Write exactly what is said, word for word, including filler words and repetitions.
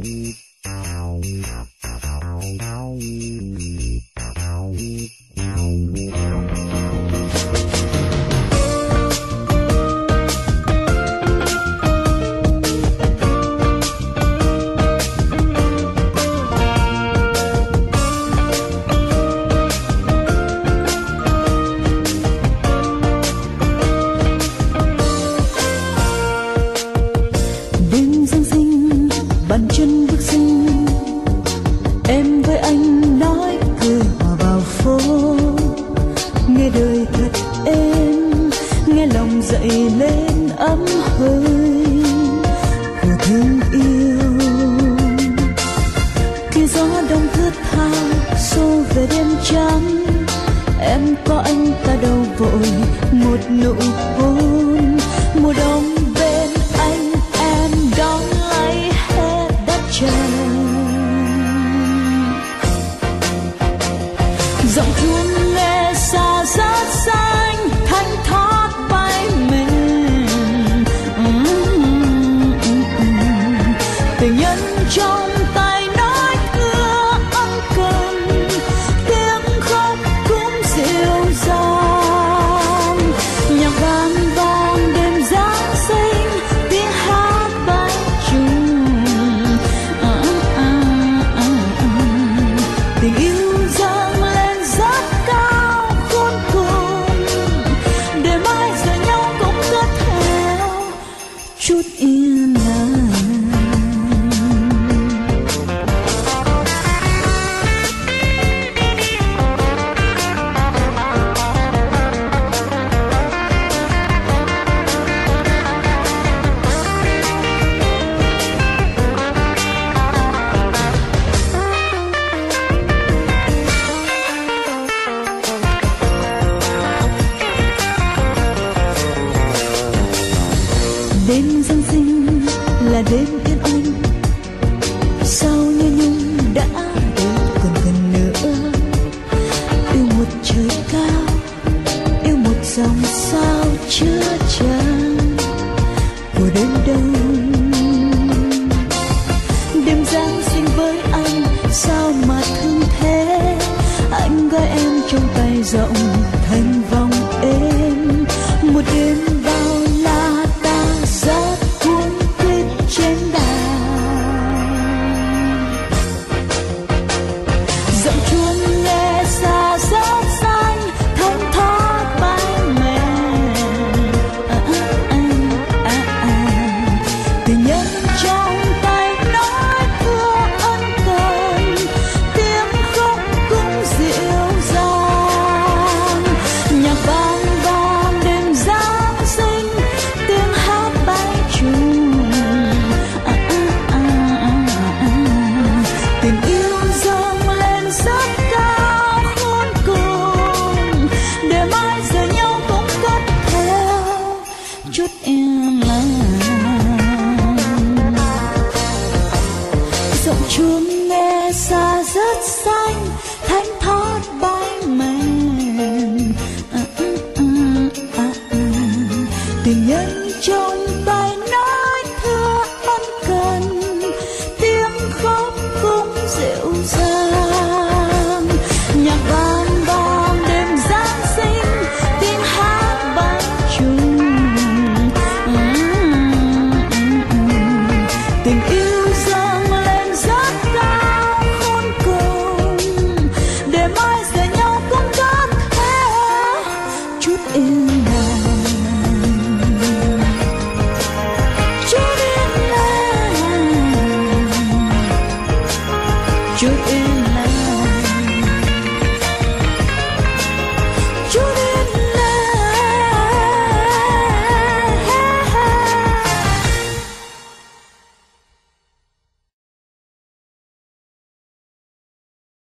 bàn chân bước sinh em với anh nói cười hòa vào phố, nghe đời thật êm, nghe lòng dậy lên ấm hơi của thương yêu. Khi gió đông thướt tha xô về đêm trắng, em có anh ta đâu vội một nụ hôn. Mùa đông bên anh em đón lấy hết đất trời. Giọng chuông nghe xa rất xanh, thanh thoát bay mình. Tình nhân trong tay nói thưa ân cần, tiếng khóc cũng dịu dàng. Nhạc vang vang đêm Giáng sinh, tiếng hát bay trùng. Tình yêu dâng lên rất cao khôn cùng, để mai giờ nhau cũng cất theo chút yên lặng. Đêm Giáng sinh là đêm yên anh, sao như nhung đã đến còn gần nữa. Yêu một trời cao, yêu một dòng sao chứa chan của đêm đông. Đêm Giáng sinh với anh sao mà thương thế, anh gói em trong tay rộng thành vòng êm. Một đêm bao la ta rất cuốn quýt trên đàn. Giọng chuông nghe xa rất xanh, thanh thoát bay mềm. À, à, à, à, à. Tình nhân trong tay nói thưa ân cần, tiếng khóc cũng dịu dàng. Nhạc vang vang đêm Giáng sinh, tiếng hát bay trùng. À, à, à, à, à. Tình yêu dâng lên rất cao khôn cùng, để mai giờ nhau cũng cất theo chút yên lặng. Giọng chuông nghe xa rất xa,